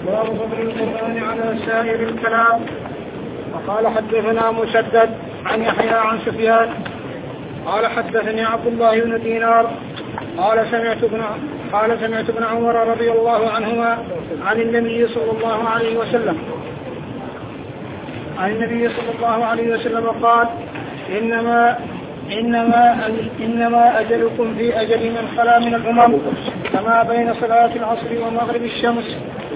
باب فضل القرآن على سائر الكلام. وقال حدثنا مسدد عن يحيى عن سفيان قال حدثني عبد الله بن دينار قال سمعت ابن عمر رضي الله عنهما عن النبي صلى الله عليه وسلم قال إنما أجلكم في أجل من خلا من الأمم كما بين صلاة العصر ومغرب الشمس.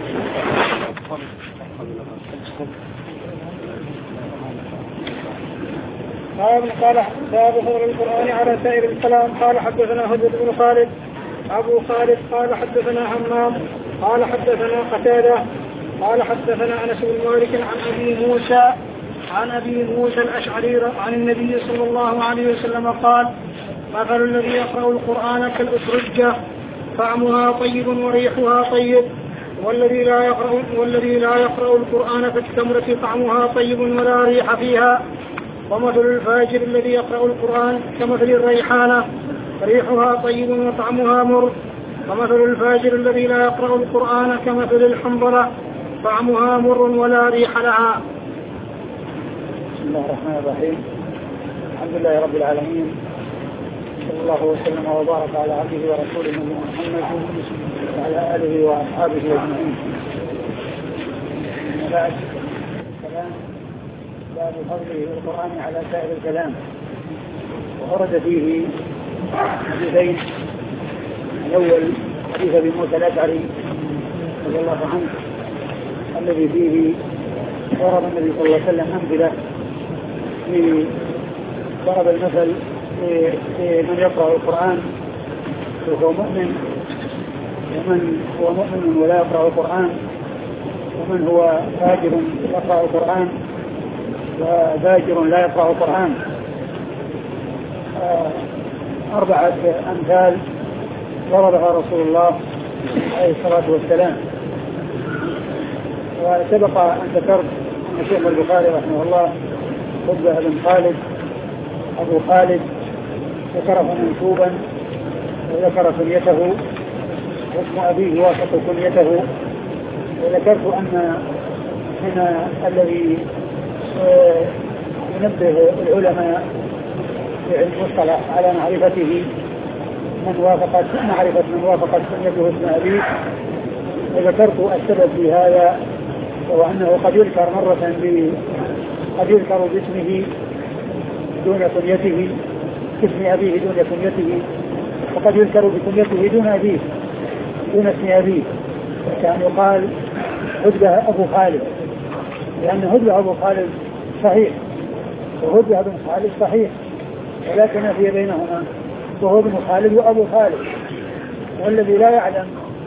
قال باب فضل القرآن على سائر الكلام. قال حدثنا هدى بن خالد أبو خالد قال حدثنا همام قال حدثنا قتادة قال حدثنا أنس بن مالك عن أبي موسى الأشعري عن النبي صلى الله عليه وسلم قال مثل الذي يقرأ القرآن كالأسرجة طعمها طيب وريحها طيب والذي لا يقرأ القرآن كالتمرة طعمها طيب ولا ريح فيها. ومثل الفاجر الذي يقرأ القرآن كمثل الريحانة ريحها طيب وطعمها مر. ومثل الفاجر الذي لا يقرأ القرآن كمثل الحنظلة طعمها مر ولا ريح لها. بسم الله الرحمن الرحيم. الحمد لله رب العالمين، صلى الله وسلم وبارك على عبده ورسوله محمد وعلى آله وأصحابه أجمعين. بعد الكلام باب فضل القرآن على سائر الكلام. وورد فيه حديثين. الأول حديث أبي موسى الأشعري رضي الله عنه الذي فيه ضرب النبي صلى الله عليه وسلم أمثلة ضرب المثل من يقرأ القرآن وهو مؤمن ومن هو مؤمن ولا يقرأ القرآن ومن هو فاجر يقرأ القرآن وفاجر لا يقرأ القرآن. 4 أمثال ضربها رسول الله عليه الصلاة والسلام. وسبق أن ذكرت أن الشيخ البخاري رحمه الله خطبة بن خالد أبو خالد ذكره منسوبا وذكر كنيته واسم أبيه وافق كنيته. وذكرت أن هنا الذي ينبه العلماء في علم المصطلح على معرفة من وافقت كنيته اسم أبيه. وذكرت السبب في هذا وهو أنه قد يذكر باسمه دون كنيته، اسم أبيه دون كنيته، وقد يذكر بكنيته دون أبيه دون اسم أبيه، كان يقال هدبة أبو خالد، لأن هدبة أبو خالد صحيح وهدبة بن خالد صحيح، ولكن في بينهما وهو ابن خالد وأبو خالد. والذي لا يعلم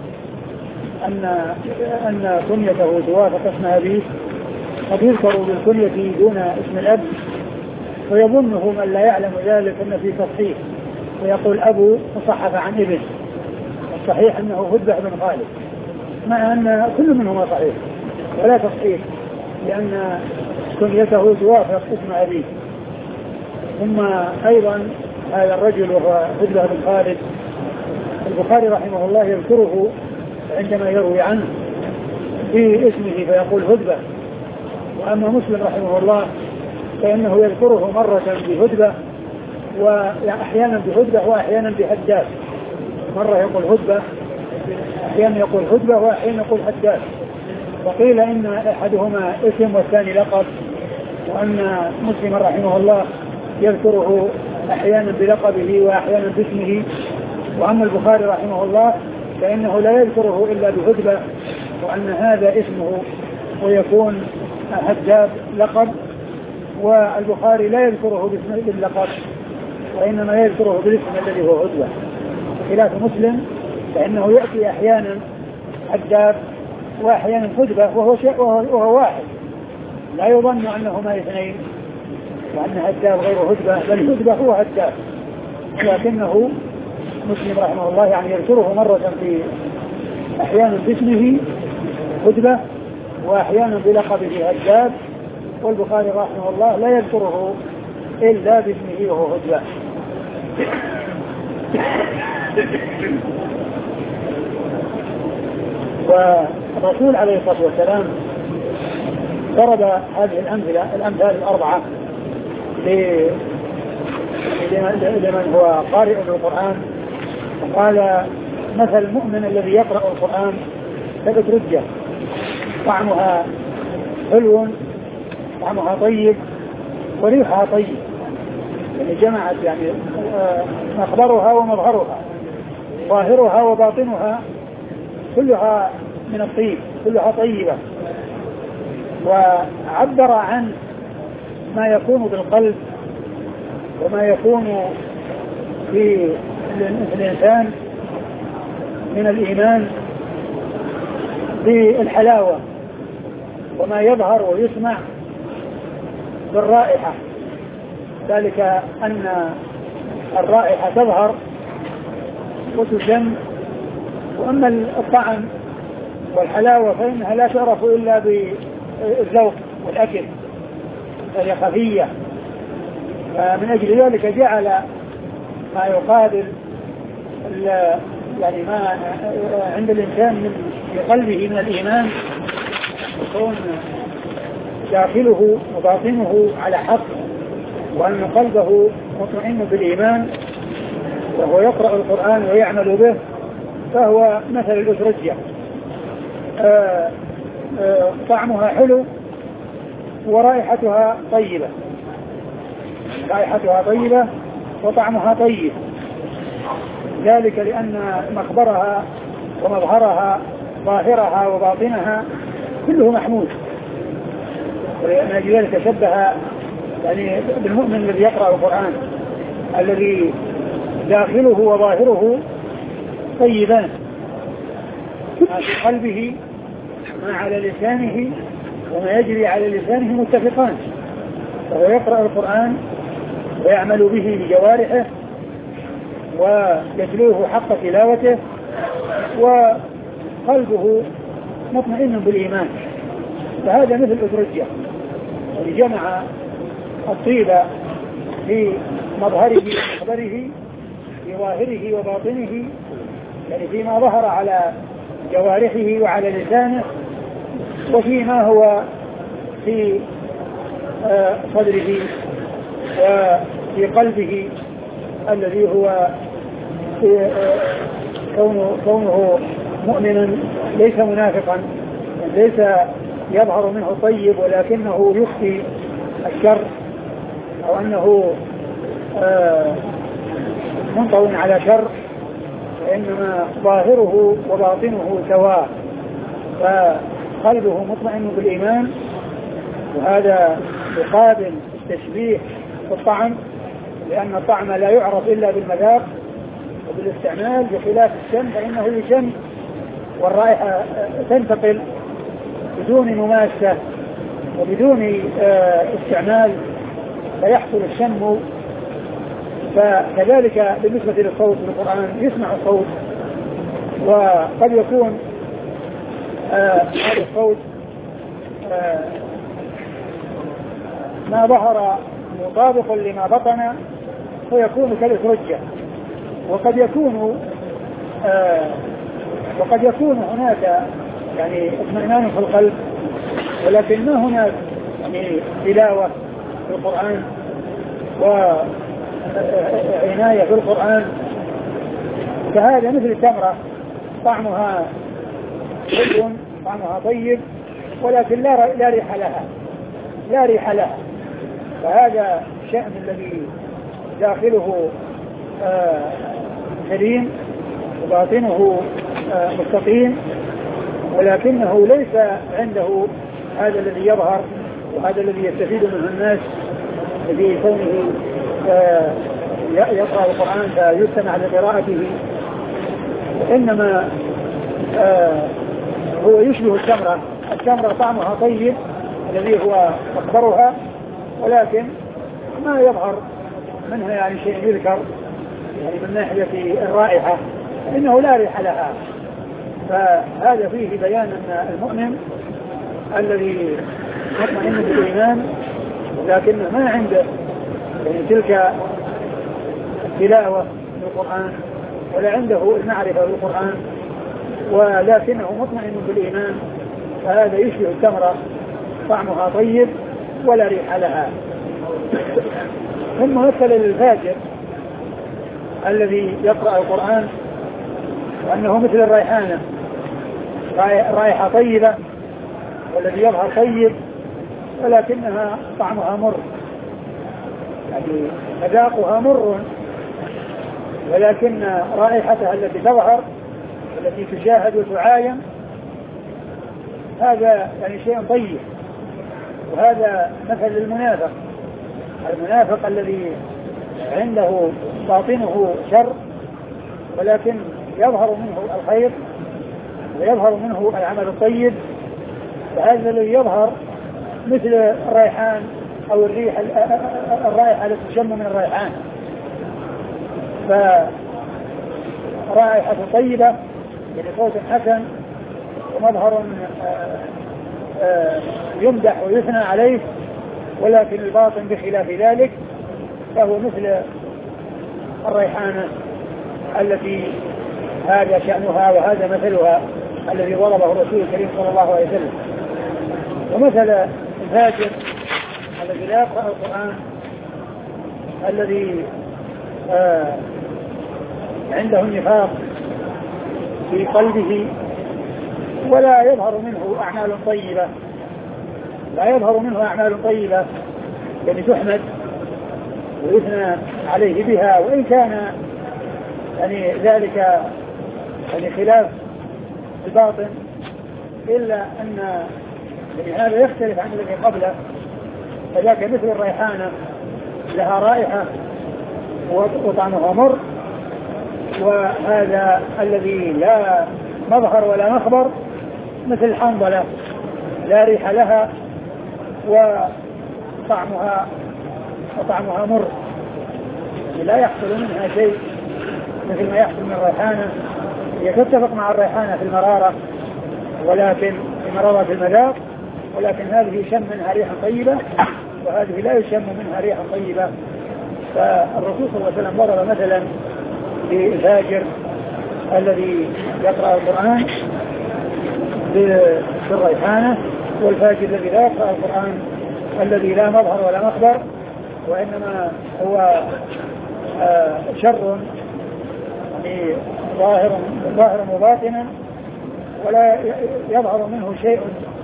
أن كنيته توافق اسم أبيه قد يذكر بالكنية دون اسم الأب، ويظنه من لا يعلم ذلك أن في تصحيح، ويقول أبو مصحف عن ابن. الصحيح أنه هدبة بن خالد، مع أن كل منهما صحيح ولا تصحيح، لأن كنيته توافق اسم أبيه. ثم أيضا هذا الرجل وهو هدبة بن خالد البخاري رحمه الله يذكره عندما يروي عنه في اسمه فيقول هدبة. وأما مسلم رحمه الله فإنه يذكره مرة بهدبة وأحيانا بهدبة وأحيانا بحداد. مرة يقول هدبة، أحيانا يقول هدبة وأحيانا يقول حداد. وقيل إن أحدهما اسم والثاني لقب، وأن مسلم رحمه الله يذكره أحيانا بلقبه وأحيانا باسمه. وأما البخاري رحمه الله فإنه لا يذكره إلا بهدبة، وأن هذا اسمه ويكون حداد لقب. والبخاري لا يذكره باللقب وإنما يذكره بالاسم الذي هو هدبة، بخلاف مسلم فإنه يأتي أحيانا حداد وأحيانا هدبة وهو واحد، لا يظن أنهما اثنين وأن هداب غير هدبة، بل هدبة هو هداب. لكنه مسلم رحمه الله يعني يذكره مرة في أحيانا باسمه هدبة وأحيانا بلقبه هداب، والبخاري رحمه الله لا يذكره إلا باسمه وهو هدبة. الرسول عليه الصلاة والسلام ضرب هذه الأمثال الأربعة لمن هو قارئ للقرآن، وقال مثل المؤمن الذي يقرأ القرآن كالأترجة طعمها حلو طعمها طيب وريحها طيب، يعني جمعت يعني مخبرها ومظهرها ظاهرها وباطنها كلها من الطيب كلها طيبة. وعبر عن ما يكون بالقلب وما يكون في الإنسان من الإيمان بالحلاوة، وما يظهر ويسمع بالرائحة، ذلك أن الرائحة تظهر وتشم، وأما الطعم والحلاوة فإنها لا تعرف إلا بالذوق والأكل، فهي خفية. فمن أجل ذلك جعل ما يقابل يعني ما عند الإنسان في قلبه من الإيمان يكون داخله وباطنه على حق، وأن قلبه مطمئن بالإيمان وهو يقرأ القرآن ويعمل به، فهو مثل الأترجة طعمها حلو ورائحتها طيبة، رائحتها طيبة وطعمها طيب، ذلك لأن مخبرها ومظهرها ظاهرها وباطنها كله محمود. ولأن ذلك شبه يعني بالمؤمن الذي يقرأ القرآن الذي داخله وظاهره طيبان، ما في قلبه ما على لسانه وما يجري على لسانه متفقان، فهو يقرأ القرآن ويعمل به بجوارحه ويتلوه حق تلاوته وقلبه مطمئن بالإيمان، فهذا مثل الأترجة الذي جمع الطيبة في مظهره ومخبره في ظاهره وباطنه، يعني فيما ظهر على جوارحه وعلى لسانه، وفيما هو في صدره وفي قلبه الذي هو كونه مؤمنا ليس منافقا، ليس يظهر منه طيب ولكنه يخفي الشر، أو أنه منطوي على شر، وإنما ظاهره وباطنه سواء، فقلبه مطمئن بالإيمان. وهذا يقابل التشبيه بالطعم، لأن الطعم لا يعرف إلا بالمذاق وبالاستعمال، بخلاف الشم فإنه يشم والرائحة تنتقل بدون مماسة وبدون استعمال فيحصل الشم. فكذلك بالنسبة للصوت في القرآن يسمع الصوت، وقد يكون هذا الصوت ما ظهر مطابق لما بطن فيكون كالأترجة، وقد يكون هناك يعني اطمئنان في القلب، ولكن ما هناك يعني تلاوة في القرآن وعناية في القرآن. فهذا مثل التمرة طعمها حلو طعمها طيب ولكن لا ريح لها، فهذا الشأن الذي داخله سليم وباطنه مستقيم، ولكنه ليس عنده هذا الذي يظهر وهذا الذي يستفيد منه الناس في كونه يقرأ القرآن فيستمع لقراءته، إنما هو يشبه التمرة طعمها طيب الذي هو مخبرها، ولكن ما يظهر منها يعني شيء يذكر يعني من ناحية الرائحة إنه لا ريح لها. فهذا فيه بيان أن المؤمن الذي مطمئن بالإيمان لكنه ما عنده يعني تلك التلاوة للقرآن ولا عنده المعرفة بالقرآن، ولكنه مطمئن بالإيمان، فهذا يشبه التمرة طعمها طيب ولا ريح لها. ثم مثل للفاجر الذي يقرأ القرآن وأنه مثل الريحانة، رائحة طيبة والذي يظهر طيب ولكنها طعمها مر، يعني مذاقها مر، ولكن رائحتها التي تظهر التي تشاهد وتعاين هذا يعني شيء طيب. وهذا مثل للمنافق، المنافق الذي عنده باطنه شر ولكن يظهر منه الخير ويظهر منه العمل الطيب، فهذا الذي يظهر مثل الريحان أو الرائحة التي تشم من الريحان، فرائحة طيبة يعني صوت حسن ومظهر يمدح ويثنى عليه، ولكن الباطن بخلاف ذلك فهو مثل الريحانة التي هذا شأنها وهذا مثلها الذي ضربه الرسول الكريم صلى الله عليه وسلم. ومثل الفاجر الذي لا يقرأ القرآن الذي عنده النفاق في قلبه ولا يظهر منه أعمال طيبة، لا يظهر منه أعمال طيبة يعني تحمد ويثنى عليه بها، وإن كان يعني ذلك يعني خلاف الباطن، إلا أن يعني هذا يختلف عن الذي قبله، فذاك مثل الريحانة لها رائحة وطعمها مر، وهذا الذي لا مظهر ولا مخبر مثل الحنظلة لا ريح لها وطعمها مر، لا يحصل منها شيء مثل ما يحصل من الريحانة. هي تتفق مع الريحانة في المرارة ولكن في مرارة المذاق، ولكن هذه يشم منها ريحة طيبة وهذه لا يشم منها ريحة طيبة. فالرسول صلى الله عليه وسلم ضرب مثلا للفاجر الذي يقرأ القرآن بالريحانة، والفاجر الذي لا يقرأ القرآن الذي لا مظهر ولا مخبر، وإنما هو شر ظاهر وباطنا ولا يظهر منه شيء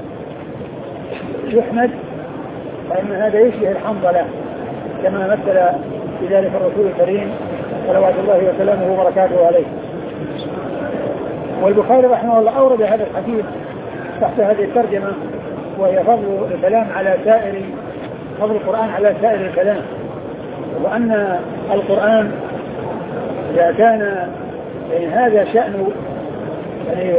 يحمد، فإن هذا يشبه الحنظلة كما مثل بذلك الرسول الكريم صلوات الله وسلامه وبركاته عليه. والبخاري رحمه الله أورد هذا الحديث تحت هذه الترجمة، وهي فضل الكلام على فضل القرآن على سائر الكلام، وأن القرآن إذا كان يعني هذا شأنه يعني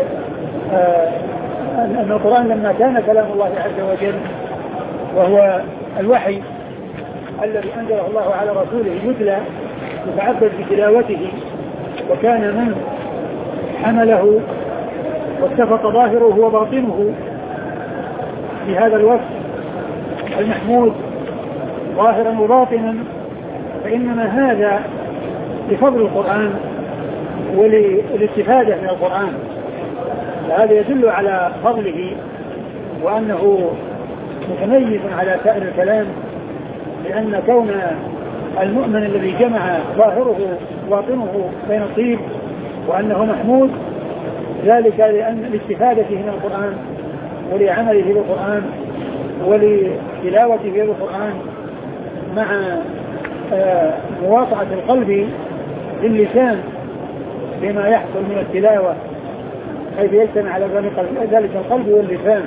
أن القرآن لما كان كلام الله عز وجل وهو الوحي الذي أنزله الله على رسوله يتلى يتعبد بتلاوته، وكان من حمله واتفق ظاهره وباطنه بهذا الوصف المحمود ظاهرا وباطنا، فإنما هذا لفضل القرآن وللاستفادة من القرآن، فهذا يدل على فضله وأنه متميز على سائر الكلام، لأن كون المؤمن الذي جمع ظاهره وباطنه بين الطيب وأنه محمود ذلك لأن لاستفادته من القرآن ولعمله بالقرآن ولتلاوته بالقرآن مع مواطعة القلب للسان بما يحصل من التلاوة، حيث يجتمع على ذلك القلب واللسان.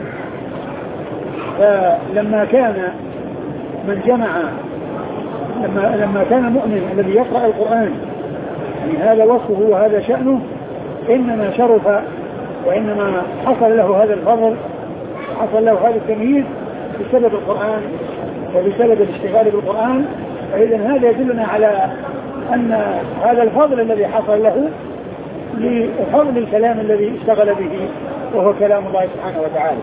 فلما كان من جمع لما كان المؤمن الذي يقرأ القرآن يعني هذا وصفه وهذا شأنه، إنما شرف وإنما حصل له هذا الفضل وحصل له هذا التمييز بسبب القرآن وبسبب الاشتغال بالقرآن. فإذا هذا يدلنا على أن هذا الفضل الذي حصل له لفضل الكلام الذي اشتغل به وهو كلام الله سبحانه وتعالى.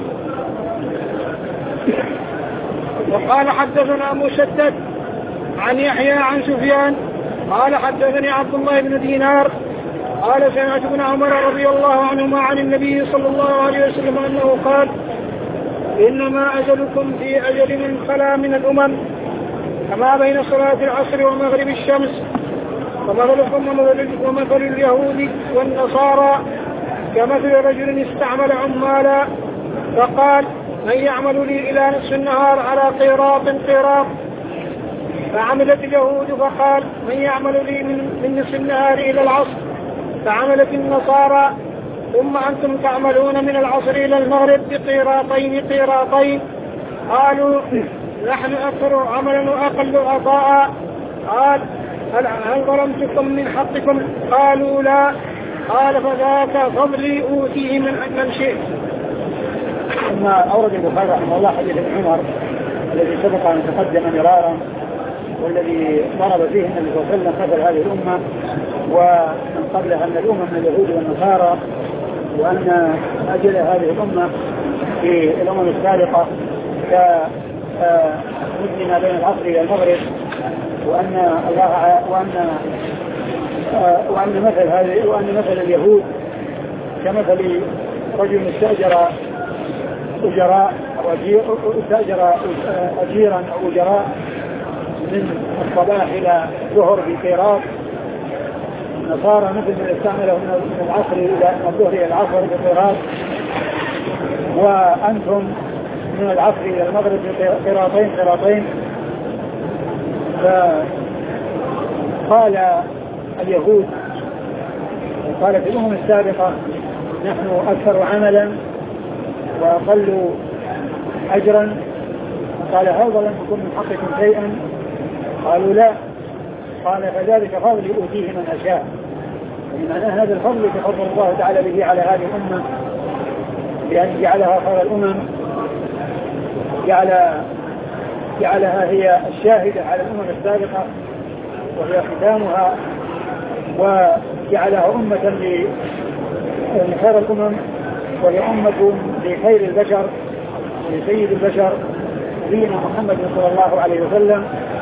وقال حدثنا مسدد عن يحيى عن سفيان قال حدثني عبد الله بن دينار قال سمعت ابن عمر رضي الله عنهما عن النبي صلى الله عليه وسلم أنه قال إنما أجلكم في أجل من خلا من الأمم كما بين صلاة العصر ومغرب الشمس ومثلكم ومثل اليهود والنصارى كمثل رجل استعمل عمالا فقال من يعمل لي إلى نصف النهار على قيراط فعملت اليهود فقال من يعمل لي من نصف النهار إلى العصر فعملت النصارى ثم أنتم تعملون من العصر إلى المغرب بقيراطين قالوا نحن أكثر عملا وأقل عطاء قال هل ظلمتكم من حقكم قالوا لا قال فذاك فضلي أوتيه من شئت. ثم أورد البخاري رحمه الله حديث ابن عمر الذي سبق أن تقدم مرارا والذي ضرب فيه النبي صلى الله عليه وسلم مثل هذه الأمة ومن قبلها من الأمم من اليهود والنصارى وأن أجل هذه الأمة في الأمم السابقة كمثل ما بين العصر إلى المغرب وأن مثل اليهود كمثل رجل استأجر أجيرا أو أجراء من الصباح إلى الظهر بقيراط. النصارى مثل من استعمله من العصر إلى الظهر إلى العصر بقيراط وأنتم من العصر إلى المغرب بقيراطين. فقال اليهود قالت الأمم السابقة نحن أكثر عملا وأقل أجرا قال هل ظلمتكم من حقكم شيئا قالوا لا قال فذلك فضلي أوتيه من أشاء. ومعنى هذا الفضل تفضل الله تعالى به على هذه الأمة بأن جعلها خير الأمم جعلها هي الشاهدة على الأمم السابقة وهي ختامها وجعلها أمة لخير الأمم وهي أمة لخير البشر لسيد البشر نبينا محمد صلى الله عليه وسلم.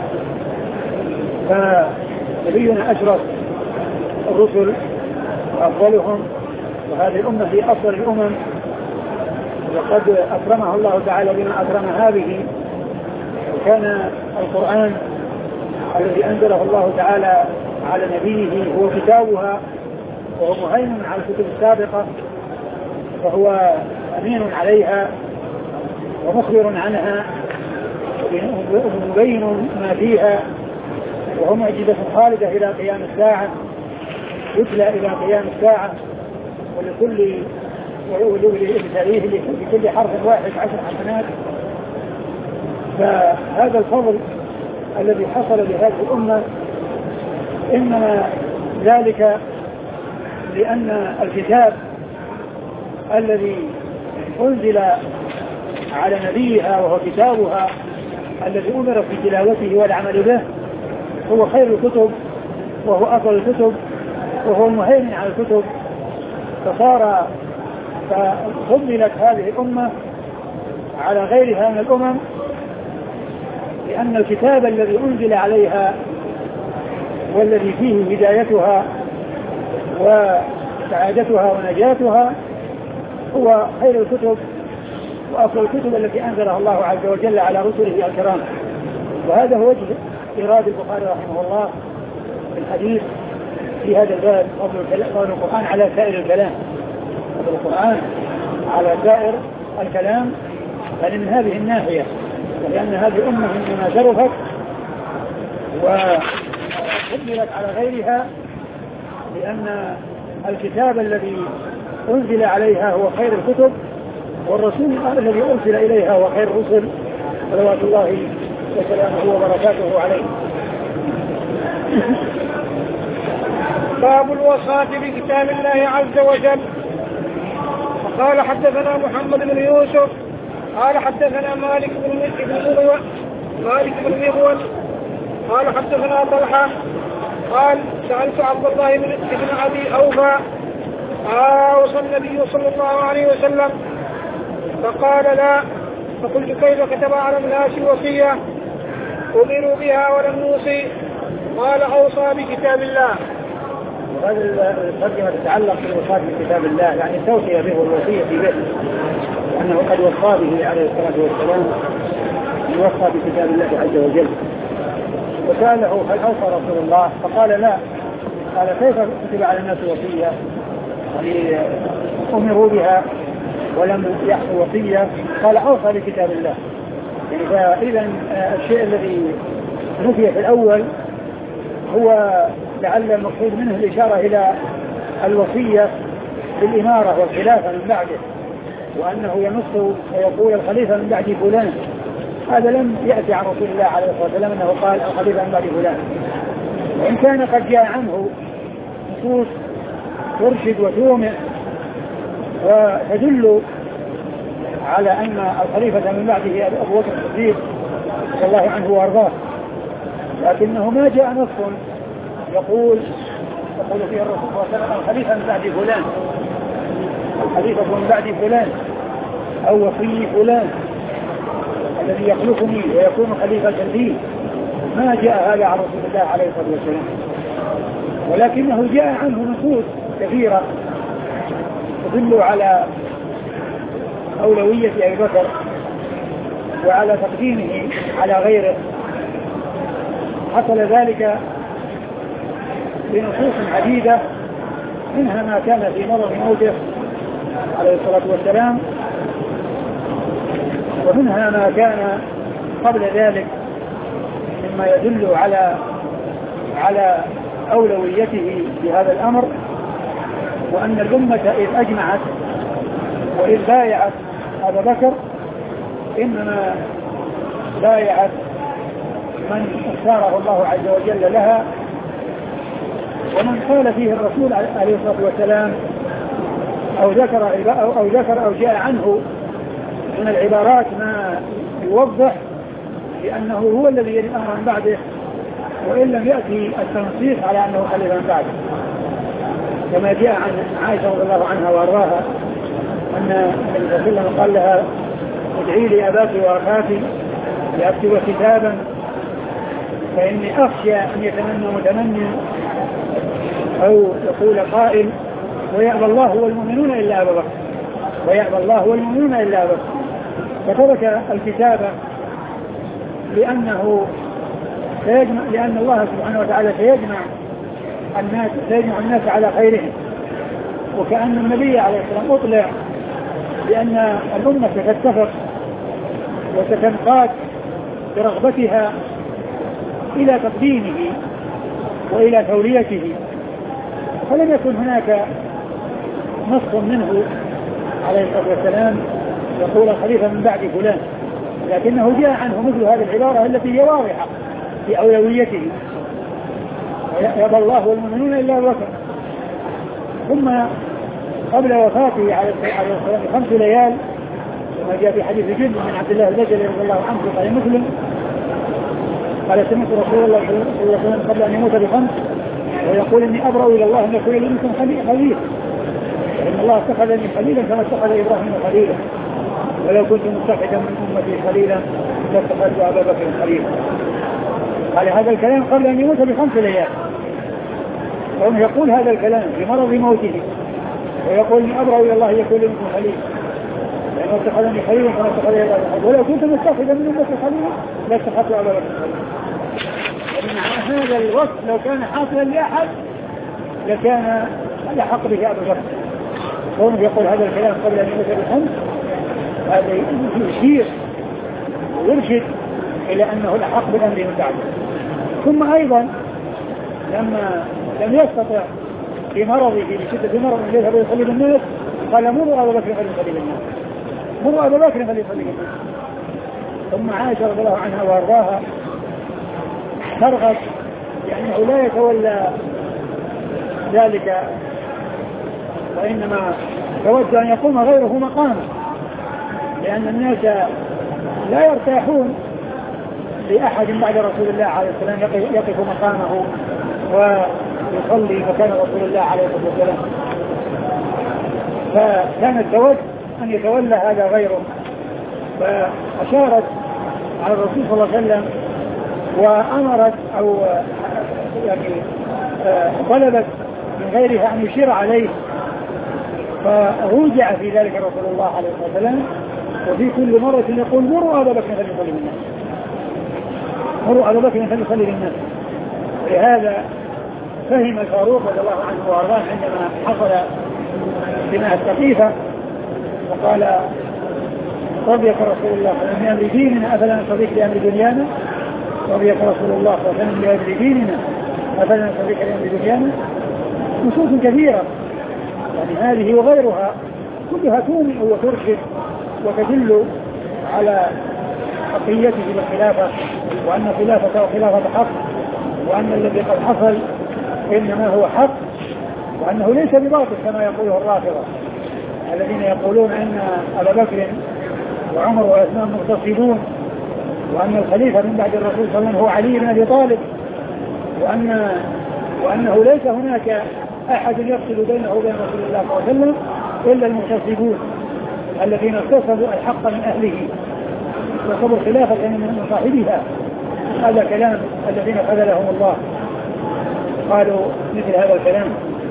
فنبينا أشرف الرسل أفضلهم وهذه الأمة هي أفضل الأمم وقد أكرمه الله تعالى بما أكرمها به. وكان القرآن الذي أنزله الله تعالى على نبيه هو كتابها وهو مهيمن على الكتب السابقة فهو أمين عليها ومخبر عنها ومبين ما فيها وهو معجزة خالدة إلى قيام الساعة يتلى إلى قيام الساعة ولكل لكل حرف واحد 10 حسنات. فهذا الفضل الذي حصل لهذه الأمة إنما ذلك لأن الكتاب الذي أنزل على نبيها وهو كتابها الذي أمر في تلاوته والعمل به هو خير الكتب وهو أفضل الكتب وهو المهيمن على الكتب. ففضلت هذه الأمة على غيرها من الأمم لأن الكتاب الذي أنزل عليها والذي فيه هدايتها وسعادتها ونجاتها هو خير الكتب وأفضل الكتب التي أنزلها الله عز وجل على رسله الكرام. وهذا هو وجه إيراد البخاري رحمه الله في الحديث في هذا الباب فضل القرآن على سائر الكلام. فضل القرآن على سائر الكلام يعني من هذه الناحية لأن هذه الأمة إنما شرفت وفضلت على غيرها لأن الكتاب الذي أنزل عليها هو خير الكتب والرسول الذي أرسل إليها هو خير الرسل صلوات الله وسلامه وبركاته عليه. باب الوصاة بكتاب الله عز وجل. قال حدثنا محمد بن يوسف قال حدثنا مالك بن مغول قال حدثنا طلحة قال سألت عبد الله بن أبي أوفى أوصى النبي صلى الله عليه وسلم فقال لا فقلت كيف كتب على الناس الوصية أمروا بها ولم نوصي قال أوصى بكتاب الله. وهذه المقدمة تتعلق بالوصاة بكتاب الله، يعني التوصية به والوصية به، وأنه قد وصى به عليه الصلاة والسلام يوصى بكتاب الله عز وجل. وسأله هل أوصى رسول الله؟ فقال لا. قال كيف كتب على الناس وصية؟ يعني أمروا بها ولم يحصل وصية. قال أوصى بكتاب الله. يعني فإذا الشيء الذي نفي في الأول هو لعل المقصود منه الإشارة إلى الوصية بالإمارة والخلافة من بعده، وأنه ينص ويقول الخليفة من بعد فلان. هذا لم يأتي عن رسول الله عليه الصلاة والسلام أنه قال الخليفة من بعد فلان، وإن كان قد جاء عنه نصوص ترشد وتومئ وتدل على أن الخليفة من بعده أبو بكر الصديق رضي الله عنه وأرضاه، لكنه ما جاء نص يقول فيه الرسول صلى الله عليه وسلم الخليفة من بعد فلان، الخليفة من بعد فلان أو وصي فلان الذي يخلفني ويكون خليفة لي. ما جاء هذا عن رسول الله عليه الصلاة والسلام، ولكنه جاء عنه نصوص كثيرة تدل على أولوية أبي بكر وعلى تقديمه على غيره. حصل ذلك بنصوص عديدة، منها ما كان في مرض موته عليه الصلاة والسلام، ومنها ما كان قبل ذلك مما يدل على أولويته في هذا الأمر، وأن الأمة إذ أجمعت وإذ بايعت أبا بكر إنما بايعت من اختاره الله عز وجل لها، ومن قال فيه الرسول عليه الصلاة والسلام أو ذكر أو جاء عنه من العبارات ما يوضح بأنه هو الذي يلي الأمر من بعده، وإن لم يأتي التنصيص على أنه خليفة من بعده، كما جاء عن عائشة رضي الله عنها وأرضاها أن النبي صلى الله عليه وسلم قال لها ادعي لي أباك وأخاك لأكتب كتابا فإني أخشى أن يتمنى متمنى أو يقول قائل ويأبى الله والمؤمنون إلا أبا بكر، ويأبى الله والمؤمنون إلا أبا بكر، فترك الكتابة لأن الله سبحانه وتعالى سيجمع الناس على خيرهم، وكأن النبي عليه السلام أطلع بأن الأمة ستتفق وستنقاد برغبتها إلى تقديمه وإلى توليته، فلم يكن هناك نص منه عليه الصلاة والسلام يقول الخليفة من بعد فلان، لكنه جاء عنه مثل هذه العبارة التي هي واضحة في أولويته، ويأبى الله والمؤمنون إلا أبا بكر. ثم قبل وفاته عليه الصلاة والسلام ب5 ليال كما جاء في حديث جند من عبد الله البجلي رضي الله عنه قال مسلم قال سمعت رسول الله صلى الله عليه وسلم قبل أن يموت ب5 ويقول إني أبرأ إلى الله أن يكون لي منكم خليل، فإن الله اتخذني خليلا كما اتخذ إبراهيم خليلا، ولو كنت متخذا من أمتي خليلا لاتخذت أبا بكر خليلا. قال هذا الكلام قبل أن يموت ب5 ليال، وهو يقول هذا الكلام في مرض موته ويقول إني أبرأ إلى الله أن يكون لي منكم خليلا، لأنه اتخذني خليلا كما اتخذ إبراهيم، ولو كنت متخذا من أمتي خليلا لاتخذت أبا بكر خليلا. ومن هذا الوصف لو كان حاصلا لأحد لكان يحق به أبو بكر، كونه يقول هذا الكلام قبل أن يموت ب5 هذا يشير ويرشد إلى أنه الأحق بالأمر من بعده. ثم أيضا لما لم يستطع في مرضه بشدة مرض أن يذهب يصلي بالناس قال مروا أبا بكر فليصلي بالناس، مروا أبا بكر فليصلي بالناس. ثم عائشة رضي الله عنها وأرضاها ترغب لأنه لا يتولى ذلك، وإنما تود أن يقوم غيره مقامه، لأن الناس لا يرتاحون لأحد بعد رسول الله عليه السلام يقف مقامه ويصلي مكان رسول الله عليه الصلاة والسلام، فكانت تود أن يتولى هذا غيره، فأشارت على الرسول صلى الله عليه وسلم وأمرت أو يعني طلبت من غيرها أن يشير عليه، فروجع في ذلك رسول الله عليه الصلاة والسلام، وفي كل مرة يقول مروا أبا بكر فليصلي بالناس، مروا أبا بكر فليصلي بالناس. ولهذا فهم الفاروق رضي الله عنه وارضاه عندما حصل بناء الثقيفة وقال رضيك رسول الله من أمر ديننا أفلا نصدق لأمر دنيانا، رضيك رسول الله صلى الله عليه وسلم بأمر ديننا أفلا نصدق لأمر دنيانا. نصوص كثيرة يعني هذه وغيرها كلها تومئ وترشد وتدل على حقيته بالخلافة، وأن خلافته خلافة حق، وأن الذي قد حصل إنما هو حق، وأنه ليس بباطل كما يقوله الرافضة الذين يقولون أن أبا بكر وعمر وعثمان مغتصبون، وأن الخليفة من بعد الرسول صلى الله عليه وسلم هو علي بن أبي طالب، وأنه ليس هناك أحد يفصل بينه وبين رسول الله صلى الله عليه وسلم إلا المغتصبون الذين اغتصبوا الحق من أهله وصبوا الخلافة من صاحبها. هذا كلام الذين خذلهم الله قالوا مثل هذا الكلام.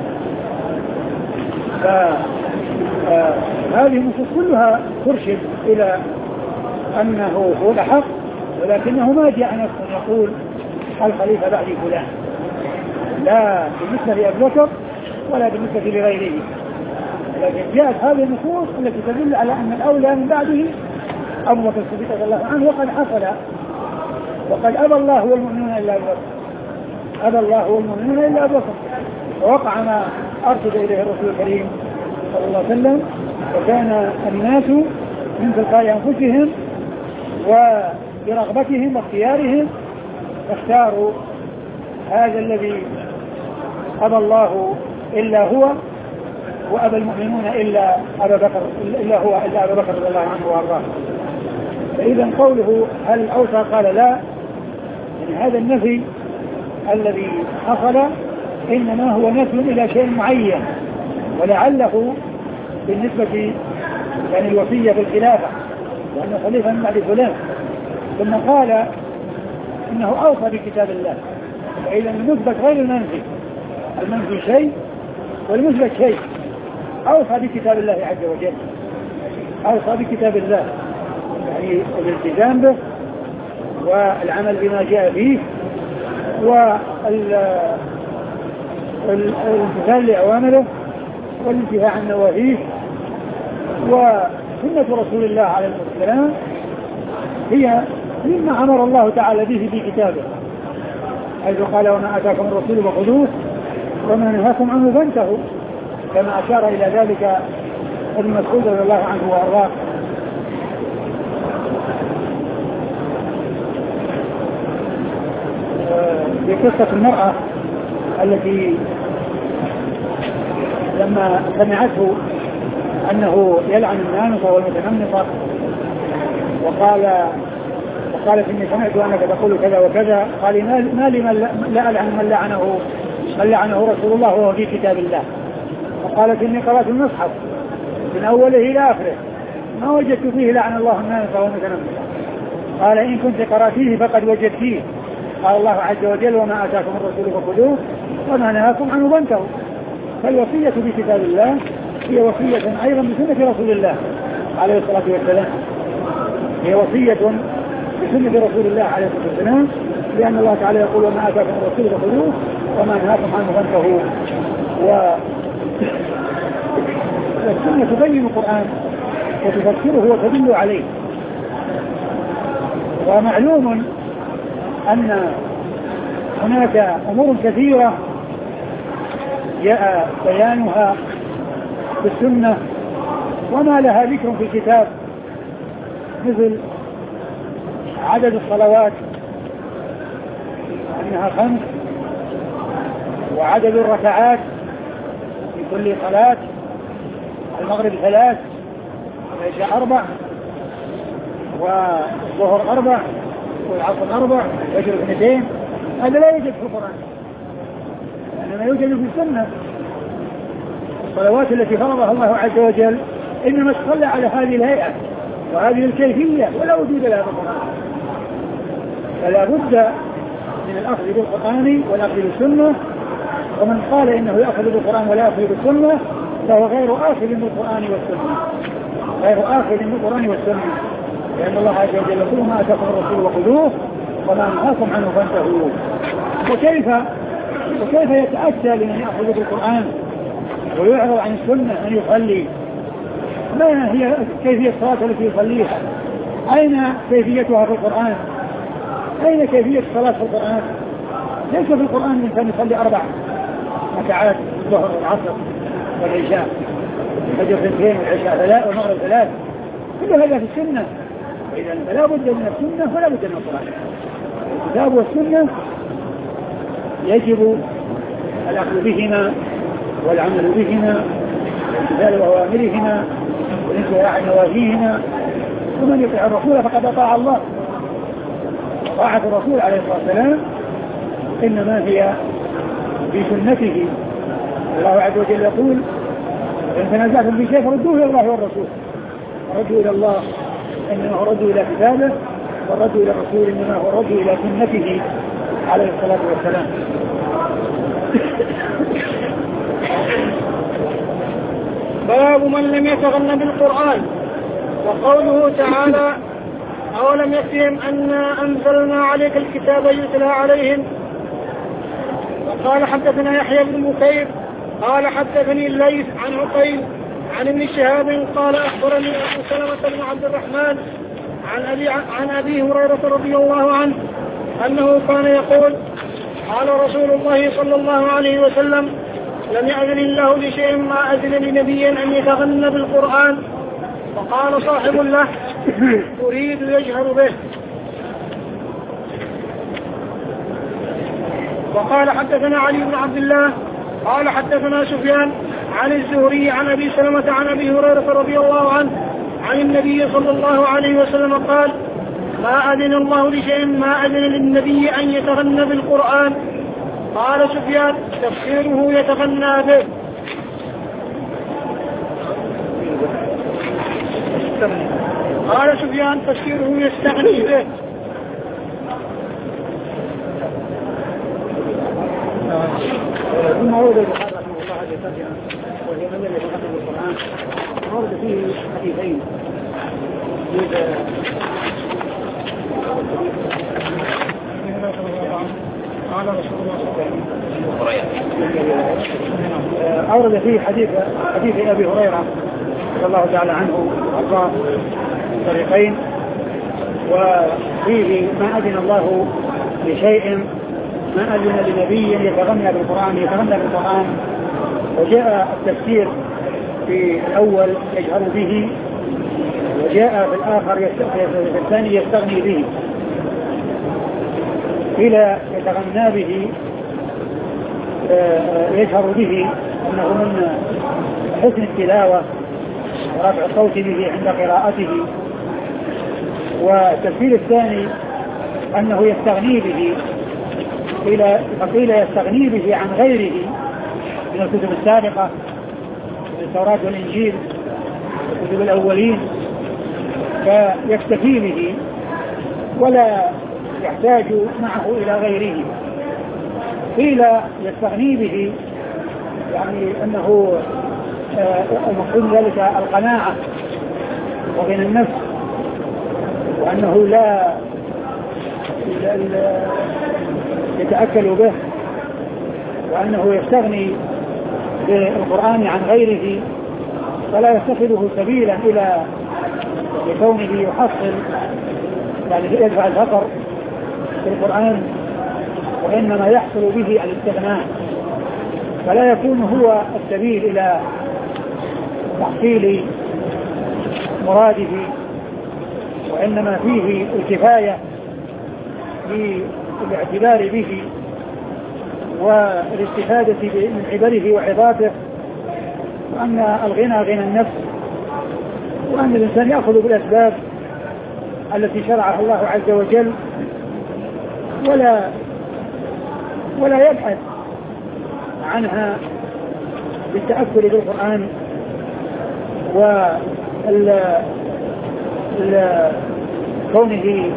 فهذه النصوص كلها ترشد إلى أنه هو الحق، ولكنه ما جاء نص يقول الخليفة بعد فلان، لا بالنسبة لأبي بكر ولا بالنسبة لغيره، لكن جاءت هذه النصوص التي تدل على أن الأولى من بعده أبو بكر الصديق رضي الله عنه، وقد حصل وقد أبى الله والمؤمنون إلا أبو بكر، أبى الله والمؤمنون إلا أبو بكر، ووقع ما أرشد إليه الرسول الكريم صلى الله عليه وسلم، وكان الناس من تلقاء أنفسهم وبرغبتهم واختيارهم اختاروا هذا الذي أبى الله إلا هو، وأبى المؤمنون إلا أبا بكر إلا هو إلا أبا بكر رضي الله عنه وأرضاه. فإذا قوله هل أوصى قال لا، يعني هذا النفي الذي حصل إنما هو نفي إلى شيء معين، ولعله بالنسبة يعني الوصية بالخلافة وأن خليفة من بعد فلان، ثم قال إنه أوصى بكتاب الله. فإذا المثبت غير المنفي، المنفي شيء والمثبت شيء. أوصى بكتاب الله عز وجل، أوصى بكتاب الله يعني الالتزام به والعمل بما جاء فيه والامتثال لأوامره والانتهاء عن نواهيه. وسنة رسول الله عليه الصلاة والسلام هي مما أمر الله تعالى به في كتابه، حيث قال وما آتاكم الرسول فخذوه وما نهاكم عنه فانتهوا، كما أشار إلى ذلك ابن مسعود رضي الله عنه وأرضاه. في قصة المرأة التي لما سمعته أنه يلعن النامصة والمتنمصة وقالت إني سمعت أنك تقول كذا وكذا، قال ما لي لا ألعن من لعنه رسول الله وهو في كتاب الله. وقالت إني قرأت المصحف من أوله إلى آخره ما وجدت فيه لعن الله النامصة والمتنمصة. قال إن كنت قرأتيه فقد وجدتيه. قال الله عز وجل وما آتاكم الرسول فخذوه وما نهاكم عنه فانتهوا. فالوصية بكتاب الله هي وصية أيضا بسنة رسول الله عليه الصلاة والسلام، هي وصية بسنة رسول الله عليه الصلاة والسلام، لأن الله تعالى يقول وما آتاكم الرسول فخذوه وما نهاكم عنه فانتهوا. والسنة تبين القرآن وتفسره وتدل عليه. ومعلوم أن هناك أمور كثيرة جاء بيانها في السنة وما لها ذكر في الكتاب، مثل عدد الصلوات أنها 5، وعدد الركعات في كل صلاة، المغرب 3، العشاء 4، والظهر 4، والعصر 4، والفجر 2. هذا لا يوجد في القرآن، إنما يوجد في السنة. الصلوات التي فرضها الله عز وجل إنما تصلى على هذه الهيئة وهذه الكيفية ولا وجود لها في القرآن. فلا بد من الأخذ بالقرآن والأخذ بالسنة ومن قال إنه يأخذ بالقرآن ولا يأخذ بالسنة فهو غير آخذ بالقرآن والسنة، غير آخذ بالقرآن والسنة، لأن الله عز وجل يقول ما أتاكم الرسول وخذوه وما نهاكم عنه فانتهوا. وكيف يتأتى لمن يأخذ بالقرآن ويعرض عن السنة أن يصلي؟ ما هي كيفية الصلاة التي يصليها؟ أين كيفيتها في القرآن؟ أين كيفية الصلاة في القرآن؟ ليس في القرآن الإنسان يصلي 4 ركعات الظهر والعصر والعشاء، الفجر 2 والعشاء 3 والمغرب 3، كل هذا في السنة. إذا فلا بد من السنة ولا بد من القرآن. الكتاب والسنة يجب الأخذ بهما والعمل بهما وامتثال أوامرهما والانتهاء عن نواهيهما، ومن يطيع الرسول فقد أطاع الله. طاعة الرسول عليه الصلاة والسلام إنما هي في سنته. الله عز وجل يقول إن تنازعتم في شيء فردوه إلى الله والرسول، ردوا إلى الله إنما هو ردوا إلى كتابه، والردوا إلى الرسول إنما هو ردوا إلى سنته عليه الصلاة والسلام. باب من لم يتغن بالقرآن. وقوله تعالى أولم يكفهم أنا أنزلنا عليك الكتاب يتلى عليهم. وقال حدثنا يحيى بن بكير قال حدثني الليث عن عقيل عن ابن شهاب قال أخبرني أبو سلمة بن عبد الرحمن عن أبي هريرة رضي الله عنه أنه كان يقول قال رسول الله صلى الله عليه وسلم لم يأذن الله لشيء ما أذن لنبي أن يتغنى بالقرآن. وقال صاحب له يريد يجهر به. وقال حدثنا علي بن عبد الله قال حدثنا سفيان عن الزهري عن أبي سلمة عن أبي هريرة رضي الله عنه عن النبي صلى الله عليه وسلم قال ما أذن الله لشيء ما أذن للنبي أن يتغنى بالقرآن. قال سفيان تفسيره يتغنى به. قال سفيان تفسيره يستغني به. ثم ورد البخاري رحمه الله هذه الترجمة وهي من الذي يتغنى بالقرآن، ورد فيه حديثين. قال رسول الله صلى الله عليه وسلم أورد فيه حديث أبي هريرة رضي الله تعالى عنه وأرضاه طريقين، وفيه ما أذن الله لشيء ما أذن لنبي يتغنى بالقرآن، وجاء التفسير في الأول يجهر به، وجاء في الآخر في الثاني يستغني به. إلى يتغنى به يجهر به أنه من حسن التلاوة ورفع الصوت به عند قراءته. والتفسير الثاني أنه يستغني به، فقيل يستغني به عن غيره من الكتب السابقة من التوراة والإنجيل الكتب الأولين، فيكتفي به ولا يحتاج معه إلى غيره. قيل يستغني به يعني أنه المقصود ذلك القناعة وغنى النفس، وأنه لا يتأكل به، وأنه يستغني بالقرآن عن غيره فلا يتخذه سبيلا إلى لكونه يحصل يعني يدفع الفقر في القرآن، وإنما يحصل به الاستغناء، فلا يكون هو السبيل إلى تحصيل مراده، وإنما فيه الكفاية بالاعتبار به والاستفادة من عبره وعظاته، وأن الغنى غنى النفس، وأن الإنسان يأخذ بالأسباب التي شرعها الله عز وجل ولا يبحث عنها بالتأكل بالقرآن وكونه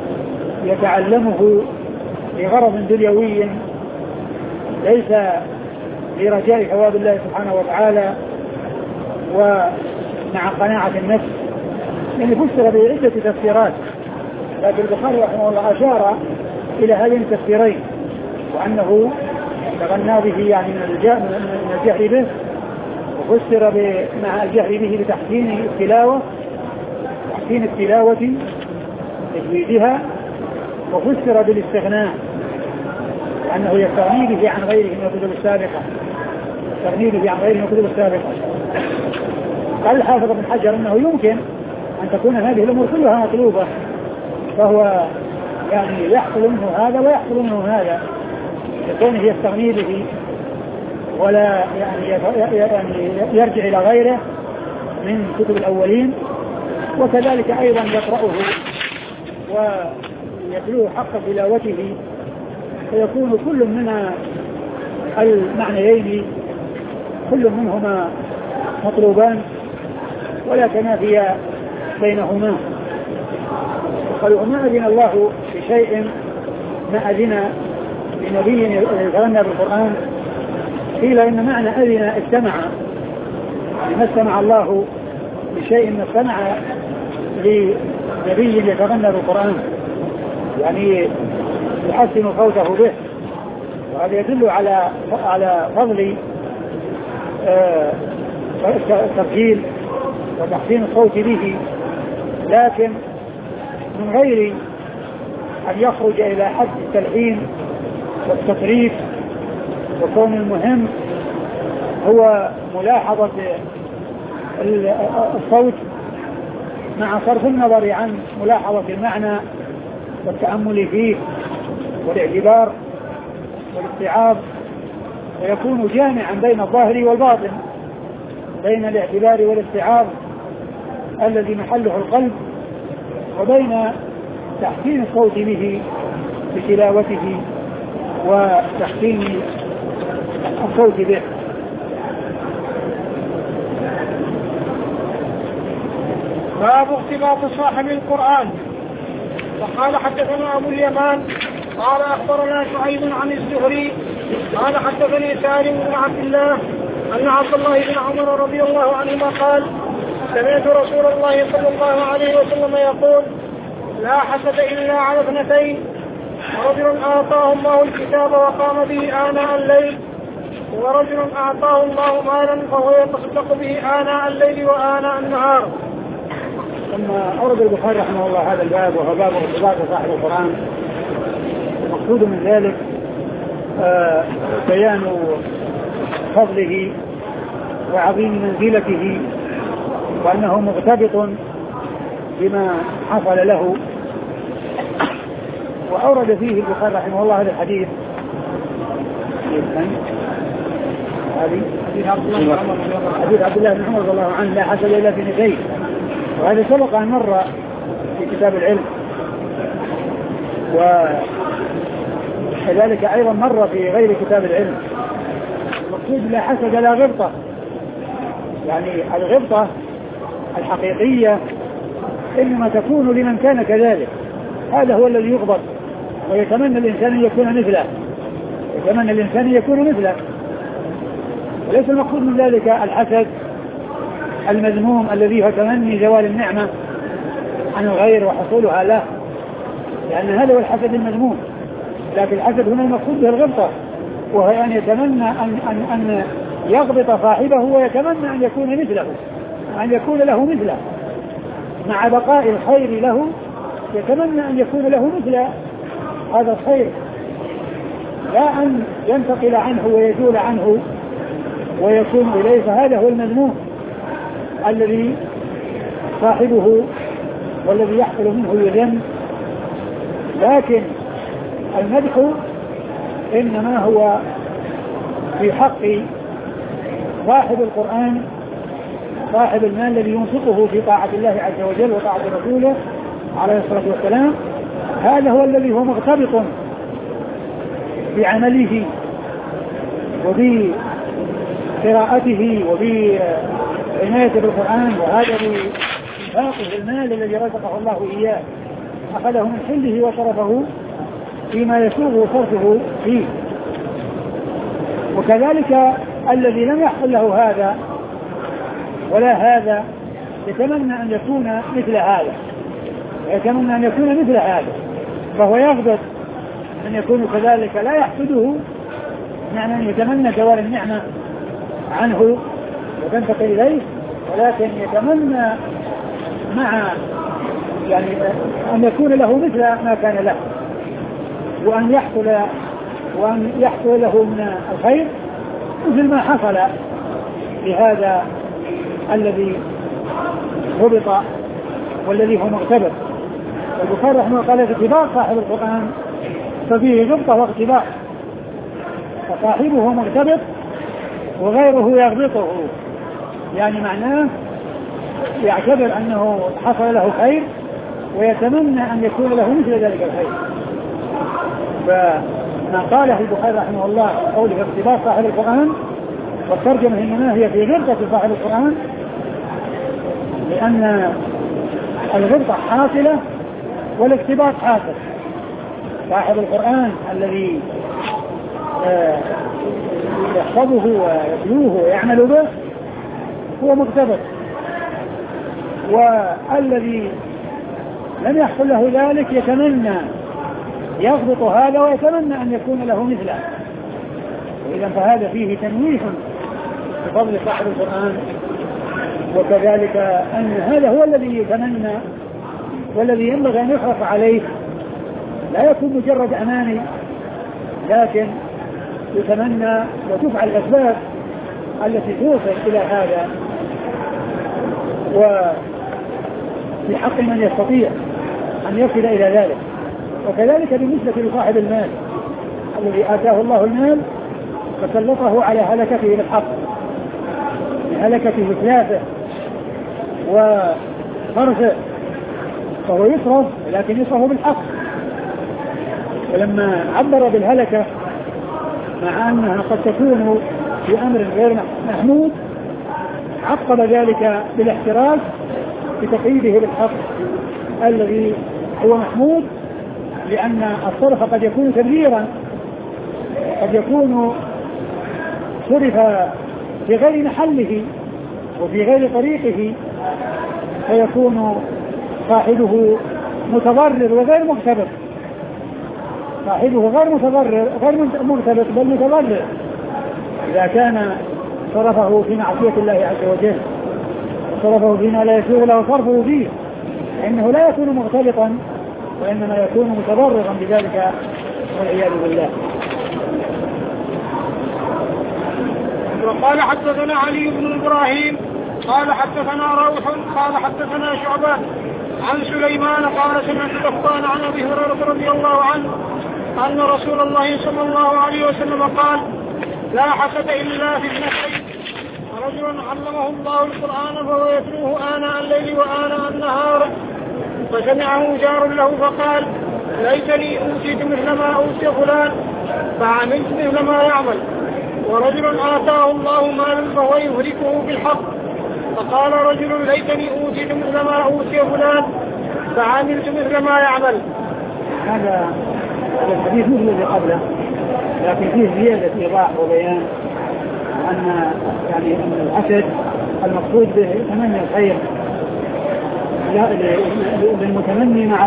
يتعلمه لغرض دنيوي ليس لرجاء ثواب الله سبحانه وتعالى ومع قناعة النفس، يعني فسر بعدة تفسيرات، لكن البخاري رحمه الله أشار إلى هذين التفسيرين، وأنه تغنى به يعني من الجهر به، وفسر مع الجهر به بتحسين التلاوة، تحسين التلاوة تجويدها، وفسر بالاستغناء وأنه يستغني به عن غيره من الكتب السابقة، يستغني به عن غيره من الكتب السابقة. قال الحافظ ابن حجر أنه يمكن أن تكون هذه الأمور كلها مطلوبة، فهو يعني يحصل منه هذا ويحصل منه هذا، يكونه يستغني به ولا يعني يرجع إلى غيره من كتب الأولين، وكذلك أيضا يقرأه ويتلوه حق تلاوته، فيكون كل من المعنيين كل منهما مطلوبان ولا تنافي بينهما. قالوا ما أذن الله بشيء ما أذن لنبي يتغنى بالقرآن، قيل إن معنى أذن استمع، يعني ما استمع الله بشيء ما استمع لنبي يتغنى بالقرآن، يعني يحسن صوته به، وهذا يدل على فضل التسجيل وتحسين الصوت به، لكن من غير أن يخرج إلى حد التلحين والتطريف. وكون المهم هو ملاحظة الصوت مع صرف النظر عن ملاحظة المعنى والتأمل فيه والاعتبار والاستيعاب، ويكون جامعا بين الظاهر والباطن، بين الاعتبار والاستيعاب الذي محله القلب، وبين تحسين الصوت به بتلاوته وتحسين الصوت به. باب اختلاط صاحب القرآن. وقال حدثنا أبو اليمان قال أخبرنا شعيب عن الزهري قال حدثني سالم بن عبد الله أن عبد الله بن عمر رضي الله عنهما قال سمعت رسول الله صلى الله عليه وسلم يقول لا حسد إلا على اثنتين، ورجل أعطاه الله الكتاب وقام به آناء الليل، ورجل أعطاه الله مالا فهو يتصدق به آناء الليل وآناء النهار. ثم أورد البخاري رحمه الله هذا الباب، وهو باب ارتباط صاحب القرآن. المقصود من ذلك بيان فضله وعظيم منزلته، وأنه مرتبط بما حصل له. وأورد فيه البخاري رحمه الله هذا الحديث، حديث عبد الله بن عمر رضي الله عنه لا حسد إلا في اثنتين، وهذا سبق أن مر في كتاب العلم، وكذلك أيضا مر في غير كتاب العلم. المقصود لا حسد لا غبطة، يعني الغبطة الحقيقية إنما تكون لمن كان كذلك، هذا هو الذي يغبط ويتمنى الإنسان أن يكون مثله، يتمنى الإنسان أن يكون مثله. وليس المقصود من ذلك الحسد المذموم الذي هو تمني زوال النعمة عن الغير وحصولها له، لأن هذا هو الحسد المذموم. لكن الحسد هنا المقصود به الغبطة، وهو أن يتمنى أن يغبط صاحبه ويتمنى أن يكون مثله، أن يكون له مثله، مع بقاء الخير له يتمنى أن يكون له مثل هذا الخير، لا أن ينتقل عنه ويزول عنه ويكون إليه. فهذا هو المذموم الذي صاحبه والذي يحصل منه يذم. لكن المدح إنما هو في حق صاحب القرآن، صاحب المال الذي ينفقه في طاعة الله عز وجل وطاعة رسوله عليه الصلاة والسلام. هذا هو الذي هو مرتبط بعمله وبقراءته وبعناية بالقرآن، وهذا بإنفاقه المال الذي رزقه الله إياه، أخذه من حله وصرفه فيما يسوغ صرفه فيه. وكذلك الذي لم يحصل له هذا ولا هذا يتمنى أن يكون مثل هذا، يتمنى أن يكون مثل هذا، فهو يغضب أن يكون كذلك، لا يحسده، معنى أن يتمنى زوال النعمة عنه وتنتقل إليه، ولكن يتمنى مع يعني أن يكون له مثل ما كان له، وأن يحصل له من الخير مثل ما حصل لهذا الذي هبط والذي هو مغتبط. والبخاري رحمه الله قال في اختبار صاحب القرآن ففيه غبطة واغتباط، فصاحبه مغتبط وغيره يغبطه، يعني معناه يعتبر أنه حصل له خير ويتمنى أن يكون له مثل ذلك الخير. فما قاله البخاري رحمه الله قوله في اختبار صاحب القرآن، والترجمة إنما هي في غبطة صاحب القرآن، لأن الغبطة حاصلة والاختباط حاصل. صاحب القرآن الذي يحفظه ويتلوه ويعمل به هو مغتبط، والذي لم يحصل له ذلك يتمنى يغبط هذا ويتمنى أن يكون له مثله. وإذا فهذا فيه تنويه بفضل صاحب القرآن، وكذلك أن هذا هو الذي يتمنى والذي ينبغي أن يحرص عليه، لا يكون مجرد أماني، لكن يتمنى وتفعل الأسباب التي توصل إلى هذا، وفي حق من يستطيع أن يصل إلى ذلك. وكذلك بالنسبة لصاحب المال الذي آتاه الله المال فسلطه على هلكته بالحق، هلكته إتلافه وصرفه، فهو يصرف لكن يصرف بالحق. ولما عبر بالهلكة مع أنها قد تكون في أمر غير محمود، عقب ذلك بالاحتراز بتقييده بالحق الذي هو محمود، لأن الصرف قد يكون تبذيرا، قد يكون صرف في غير محله وفي غير طريقه، فيكون صاحبه متضرر وغير مغتبط، صاحبه غير متضرر غير مغتبط بل متضرر إذا كان صرفه في معصية الله عز وجل وصرفه فيما لا يسوغ له صرفه فيه، فإنه لا يكون مغتبطا وإنما يكون متضررا بذلك والعياذ بالله. وقال حدثنا علي بن إبراهيم قال حدثنا روح قال حدثنا شعبة عن سليمان قال سمعت غفان عن أبي هريرة رضي الله عنه أن رسول الله صلى الله عليه وسلم قال: لا حسد إلا في اثنتين، رجل علمه الله القرآن فهو يتلوه آناء الليل وآناء النهار، فسمعه جار له فقال: ليتني أوتيت مثل ما أوتي فلان فعملت مثل ما يعمل. ورجل آتاه الله مالا فهو يهلكه بالحق، فقال رجل: ليتني أوتيت مثل ما أوتي فلان فعملت مثل ما يعمل. هذا الحديث مثل الذي قبله، لكن فيه زيادة إيضاح وبيان أن يعني أن الحسد المقصود به تمني الخير للمتمني مع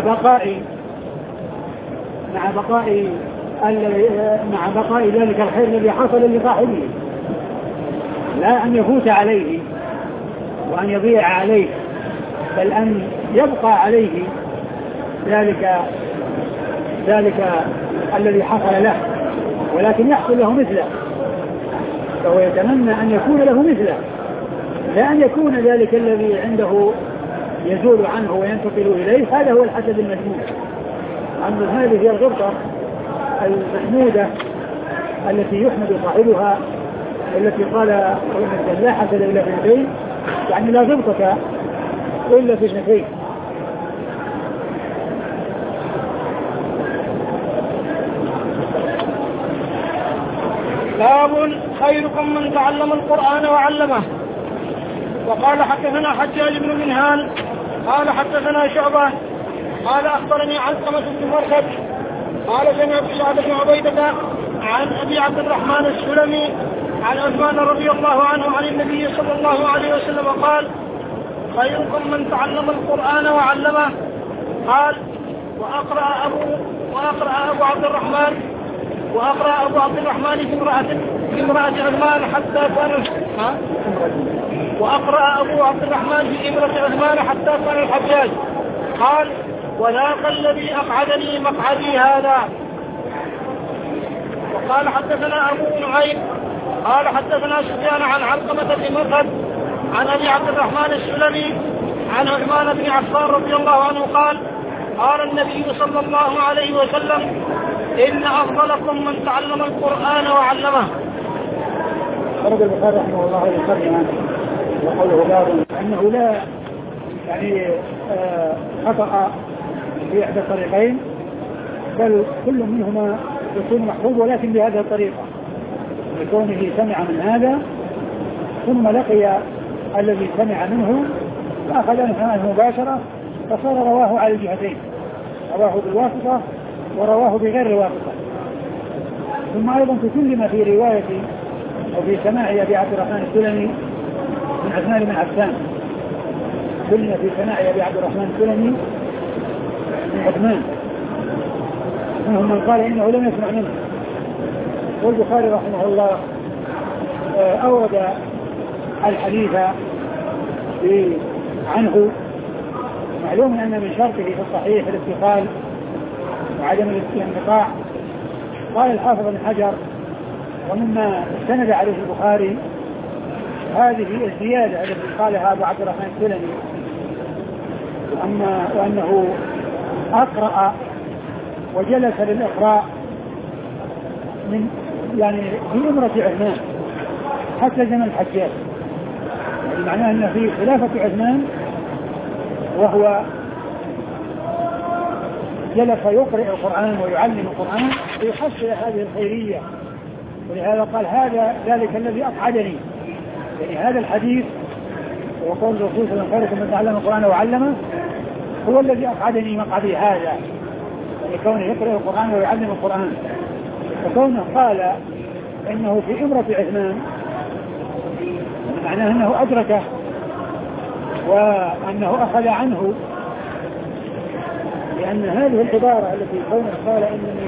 بقاء ذلك الخير الذي حصل لصاحبه، لا أن يفوت عليه وأن يضيع عليه، بل أن يبقى عليه ذلك الذي حصل له، ولكن يحصل له مثله، فهو يتمنى أن يكون له مثله، لا أن يكون ذلك الذي عنده يزول عنه وينتقل إليه. هذا هو الحسد المذموم. أما هذه هي الغبطة المحمودة التي يحمد صاحبها، التي قال لا حسد إلا في اثنتين، يعني لا غبطة إلا في اثنتين. باب خيركم من تعلم القرآن وعلمه. وقال حدثنا حجاج بن منهال قال حدثنا شعبة قال أخبرني علقمة بن مرثد قال سمعت سعد بن عبيدة عن أبي عبد الرحمن السلمي عن عثمان رضي الله عنه عن النبي صلى الله عليه وسلم قال: خيركم من تعلم القرآن وعلمه. قال: وأقرأ أبو عبد الرحمن في امرأة عثمان حتى كان وأقرأ أبو عبد الرحمن في امرأة عثمان حتى كان الحجاج. قال: وذاك الذي أقعدني مقعدي هذا. وقال: حدثنا أبو نعيم قال: حدثنا سفيان عن علقمة بن مرثد عن أبي عبد الرحمن السلمي عن عثمان بن عفان رضي الله عنه قال: قال النبي صلى الله عليه وسلم: إن أفضلكم من تعلم القرآن وعلمه. خرج البخاري رحمه الله يقرر وقوله باب أنه لا خطأ في إحدى الطريقين، بل كل منهما يكون محفوظ، ولكن بهذه الطريقة لكونه سمع من هذا ثم لقي الذي سمع منه فأخذ عنه مباشرة فصار رواه على الجهتين، رواه بالواسطة ورواه بغير الواسطة. ثم أيضا تكلم في رواية أو في سماع أبي عبد الرحمن السلمي من عثمان بن عفان، كلمة في سماع أبي عبد الرحمن السلمي من عثمان، منهم من قال إنه لم يسمع منه. والبخاري رحمه الله أورد الحديث عنه. معلوم أن من شرطه في الصحيح الاتصال وعدم الانقطاع. قال الحافظ بن حجر: ومما استند عليه البخاري هذه الزيادة التي قالها أبو عبد الرحمن السلمي، وأنه أقرأ وجلس للإقراء من في أمرة عثمان حتى زمن الحجاج، يعني معناه أن في خلافة عثمان وهو جلس يقرأ القرآن ويعلم القرآن ويحصل هذه الخيرية. ولهذا قال: هذا ذلك الذي أقعدني، يعني هذا الحديث وقول الرسول صلى الله عليه وسلم: من تعلم القرآن وعلمه هو الذي أقعدني مقعدي هذا، يعني كونه يقرأ القرآن ويعلم القرآن. فكونه قال إنه في إمرة عثمان معناه أنه أدركه وأنه أخذ عنه، لأن هذه العبارة التي كونه قال إنني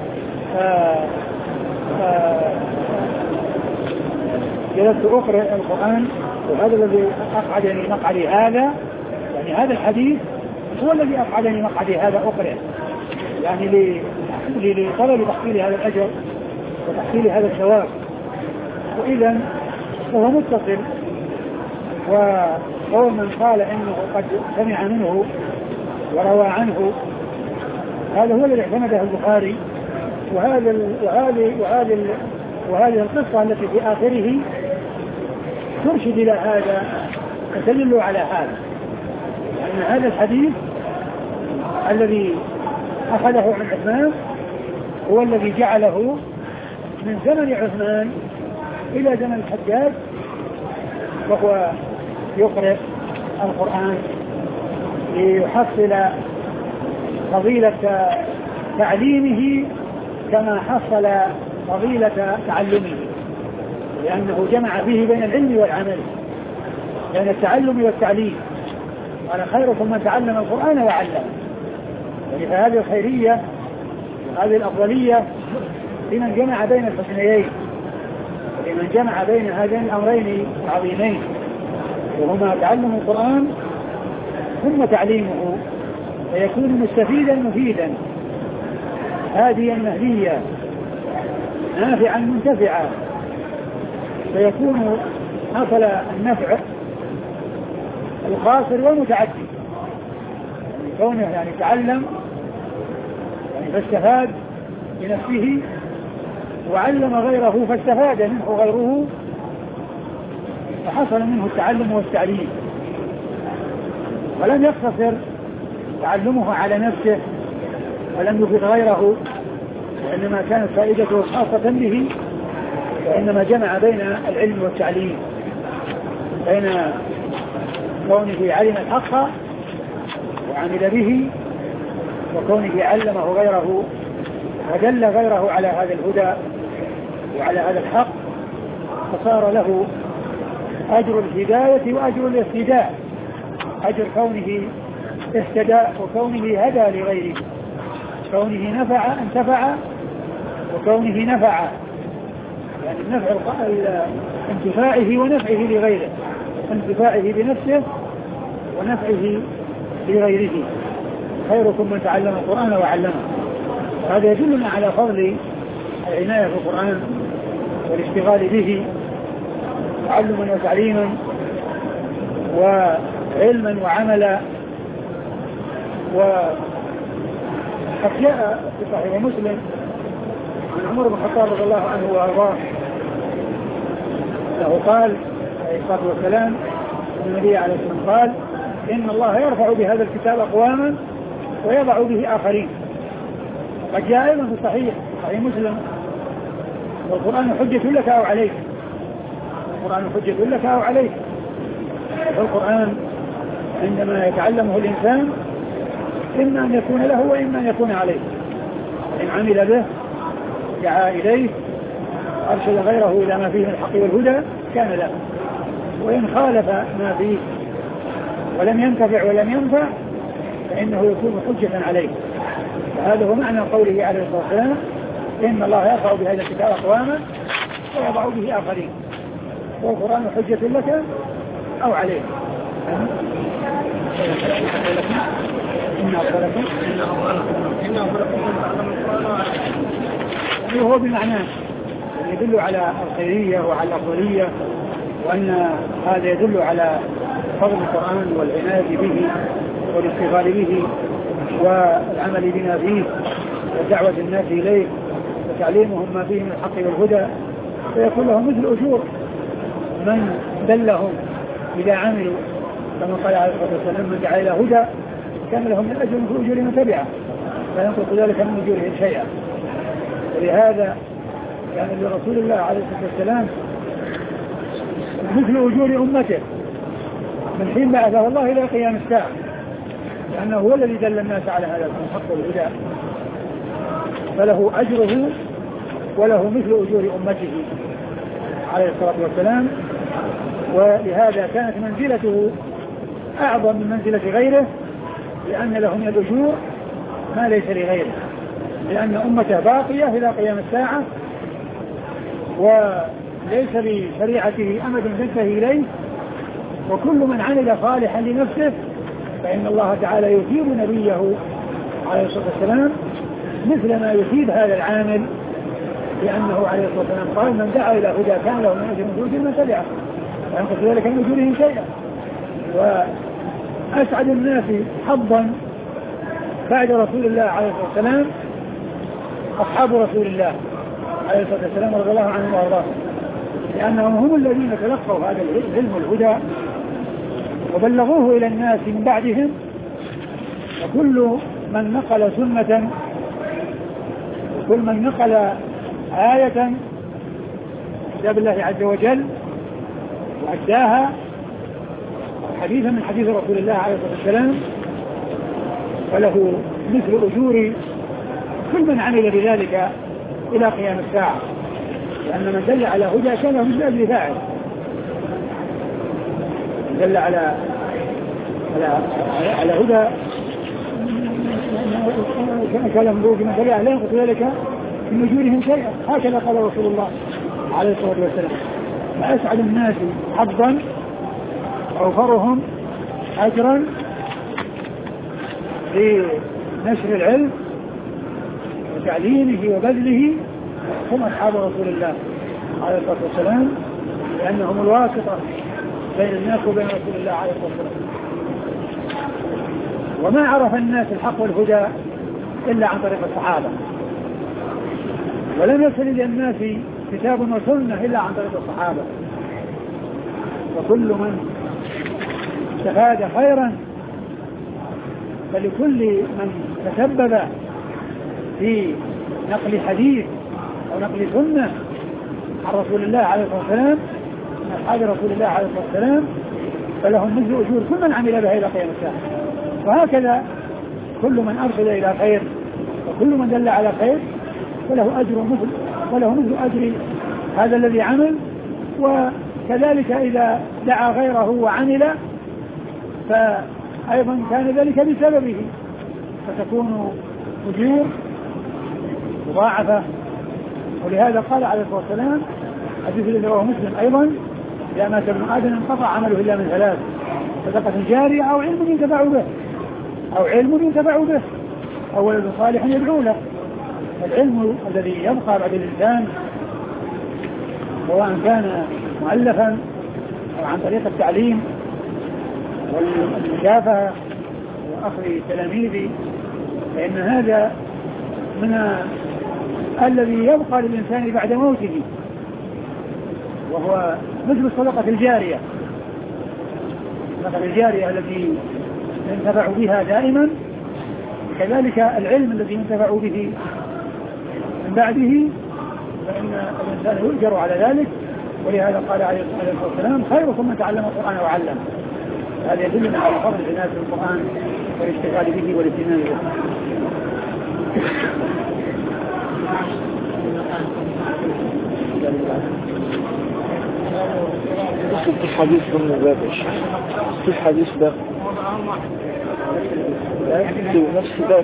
جلست أقرأ القرآن وهذا الذي أقعدني مقعدي هذا، يعني هذا الحديث هو الذي أقعدني مقعدي هذا أقرأ، يعني لطلب تحصيل هذا الأجر وتحصيل هذا الثواب. وإذا فهو متصل. وقول من قال إنه قد سمع منه وروى عنه هذا هو الذي اعتمده البخاري. وهذه القصة التي في آخره ترشد إلى هذا وتدل على هذا، لأن هذا الحديث الذي أخذه عن عثمان هو الذي جعله من زمن عثمان إلى زمن الحجاج وهو يقرأ القرآن ليحصل فضيلة تعليمه كما حصل فضيلة تعلمه، لأنه جمع فيه بين العلم والعمل، بين التعلم والتعليم. قال: خيركم من تعلم القرآن وعلمه. فهذه الخيرية وهذه الأفضلية لمن جمع بين الحسنيين، ولمن جمع بين هذين الأمرين العظيمين، وهما تعلم القرآن ثم تعليمه، فيكون مستفيدا مفيدا، هاديا مهديا، نافعا منتفعا، فيكون حصل النفع القاصر والمتعدي، يعني كونه يعني تعلم فاستفاد بنفسه، وعلم غيره فاستفاد منه غيره، فحصل منه التعلم والتعليم. ولم يقتصر تعلمه على نفسه ولم يفيد غيره، وإنما كانت فائدته خاصة به، وإنما جمع بين العلم والتعليم، بين كونه علم الحق وعمل به، وكونه علمه غيره ودل غيره على هذا الهدى وعلى هذا الحق، فصار له أجر الهداية وأجر الاهتداء، أجر كونه اهتدى وكونه هدى لغيره، كونه نفع انتفع وكونه نفع، يعني النفع انتفاعه ونفعه لغيره، انتفاعه بنفسه ونفعه لغيره. خيركم من تعلم القرآن وعلمه. هذا يدلنا على فضل العناية بالقرآن والاشتغال به تعلما وتعليما وعلما وعملا. وقد جاء في صحيح مسلم عن عمر بن الخطاب رضي الله عنه وارضاه له قال عليه الصلاة والسلام النبي عليه الصلاة والسلام قال إن الله يرفع بهذا الكتاب أقواما ويضع به آخرين. قد جاء أيضا في صحيح مسلم والقرآن حجة لك أو عليك، القرآن حجة لك أو عليك. فالقرآن عندما يتعلمه الإنسان إما أن يكون له وإما أن يكون عليه، إن عمل به دعا إليه أرشد غيره إلى ما فيه من الحق والهدى كان له، وإن خالف ما فيه ولم ينتفع ولم ينفع فإنه يكون حجة عليه. هذا هو معنى قوله عليه الصلاة والسلام إن الله يرفع بهذا الكتاب أقواما ويضع به آخرين، والقرآن حجة لك أو عليك. هو بمعنى يدل على الخيرية وعلى الأفضلية، وأن هذا يدل على فضل القرآن والعناية به والاشتغال به والعمل بما فيه ودعوة الناس إليه وتعليمهم ما فيه من الحق والهدى، فيكون لهم مثل أجور من دلهم إذا عملوا، كما قال عليه الصلاة والسلام من دعا إلى هدى كان لهم من أجر مثل أجور من تبعه فلا ينقص ذلك من أجورهم شيئا. ولهذا كان لرسول الله عليه الصلاة والسلام مثل أجور أمته من حين بعثه الله إلى قيام الساعة، لأنه هو الذي دل الناس على هذا الحق والهدى، فله أجره وله مثل أجور أمته عليه الصلاة والسلام. ولهذا كانت منزلته أعظم من منزلة غيره، لأن له من الأجور ما ليس لغيره، لأن أمته باقية إلى قيام الساعة وليس لشريعته أمد تنتهي إليه، وكل من عمل صالحا لنفسه فإن الله تعالى يثيب نبيه عليه الصلاة والسلام مثل ما يثيب هذا العامل، لأنه عليه الصلاة والسلام قال من دعا إلى هدى كان له من أجر مثل من تبعه لا ينقص ذلك من أجورهم شيئا. وأسعد الناس حظا بعد رسول الله عليه الصلاة والسلام أصحاب رسول الله عليه الصلاة والسلام رضي الله عنهم وأرضاهم، لأنهم هم الذين تلقوا هذا العلم والهدى وبلغوه إلى الناس من بعدهم. وكل من نقل سنة وكل من نقل آية كتاب الله عز وجل وأداها حديثا من حديث رسول الله عليه الصلاة والسلام فله مثل أجور كل من عمل بذلك إلى قيام الساعة، لأن من دل على هدى كان له مثل أجر فاعل، من دل على هدى كان له من دل عليه ينقص ذلك من أجورهم شيئا. هكذا قال رسول الله عليه الصلاة والسلام. فأسعد الناس حظا أوفرهم أجرا لنشر العلم وتعليمه وبذله هم أصحاب رسول الله عليه الصلاة والسلام، لأنهم الواسطة بين الناس وبين رسول الله عليه الصلاة والسلام. وما عرف الناس الحق والهدى إلا عن طريق الصحابة، ولم يصل إلى الناس كتاب وسنة إلا عن طريق الصحابة. وكل من استفاد خيرا فلكل من تسبب في نقل حديث أو نقل سنة عن رسول الله عليه الصلاة والسلام من أصحاب رسول الله عليه الصلاة والسلام فلهم مثل أجور كل من عمل بها إلى قيام الساعة. وهكذا كل من أرشد إلى خير وكل من دل على خير فله أجر مثل أجر هذا الذي عمل، وكذلك إذا دعا غيره وعمل فأيضا كان ذلك بسببه، فتكون أجور مضاعفة. ولهذا قال عليه الصلاة والسلام حديث الذي رواه مسلم أيضا: إذا مات ابن آدم انقطع عمله إلا من ثلاث: صدقة جارية أو علم ينتفع به أو ولد صالح يدعو له. العلم الذي يبقى بعد الإنسان سواء كان مؤلفا أو عن طريق التعليم والمشافهة وأخذ تلاميذ، فإن هذا من الذي يبقى للإنسان بعد موته، وهو مثل الصدقة الجارية التي ينتفع بها دائما، كذلك العلم الذي ينتفع به من بعده فإن الإنسان يؤجر على ذلك. ولهذا قال عليه الصلاة والسلام: خيركم من تعلم القرآن وعلم. هذا يدلنا على فضل العناية بالقرآن والاشتغال به والاهتمام به. في الحديث ضمن الباب في الحديث ده في نفس الباب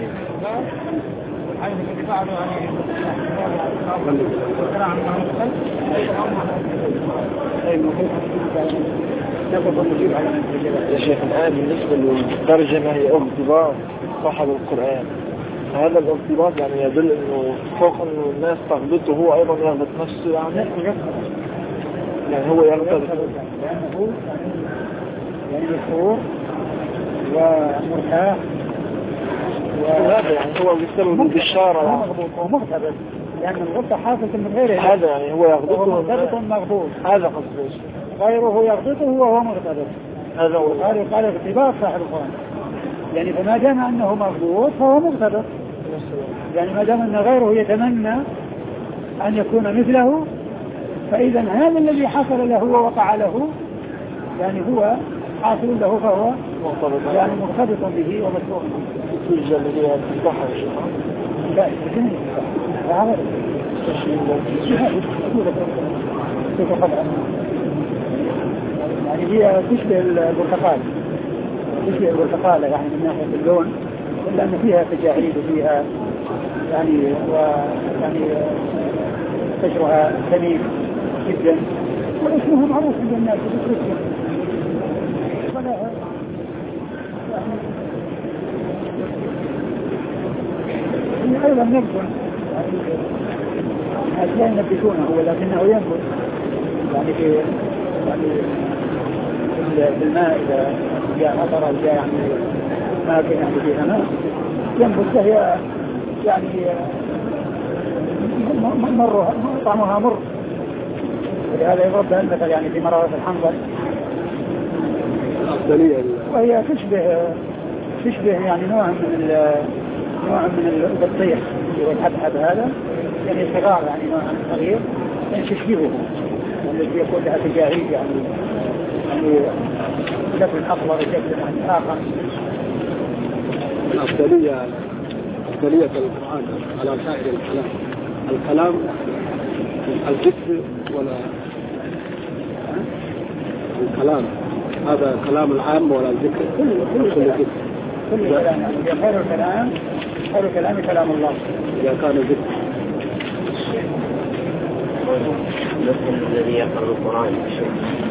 يا شيخ. الآن بالنسبة للترجمة هي اغتباط صاحب القرآن، هذا الاغتباط يعني يدل انه فوق انه الناس تغبطه هو ايضا يغبط نفسه، يعني هو يغتبط لأنه يعني مشهور ومرتاح، وهذا يعني هو بسبب البشارة ومغتبط، لأن الغبطة حاصلة من غيره. هذا يعني هو يغبطه مغتبط مغبوط، هذا قصده. غيره يغبطه وهو مغتبط. هذا هو قال اغتباط صاحب القرآن، يعني فما دام أنه مغبوط فهو مغتبط، يعني ما دام أن غيره يتمنى أن يكون مثله، فإذا هذا الذي حصل له ووقع له يعني هو حاصل له، فهو يعني مرتبط به ومسؤول في الجلدية تفتحها يا شيخ. لا يعني هي تشبه البرتقالة يعني من ناحية اللون، إلا أن فيها تجاعيد وفيها يعني قشرها ثمين جدا، واسمه معروف عند الناس يعني أيضا ينبت أشياء ينبتونه ولكنه ينبت يعني في الماء إذا جاء مطر أو جاء يعني ما كان يعني فيها ماء ينبت، فهي يعني طعمها مر، ولهذا يضرب بها المثل يعني في مرارة الحنظل، وهي تشبه يعني نوع من البطيخ والحبحب، هذا يعني صغار يعني نوع صغير يعني تشبهه، الذي يكون لها تجاعيد يعني شكل أخضر وشكل آخر. الأفضلية القرآن على سائر الكلام الذكر ولا الكلام، هذا كلام العام ولا الذكر؟ كل كلام يعني خير الكلام كلام الله إذا كان ذكر. الذي يقرأ القرآن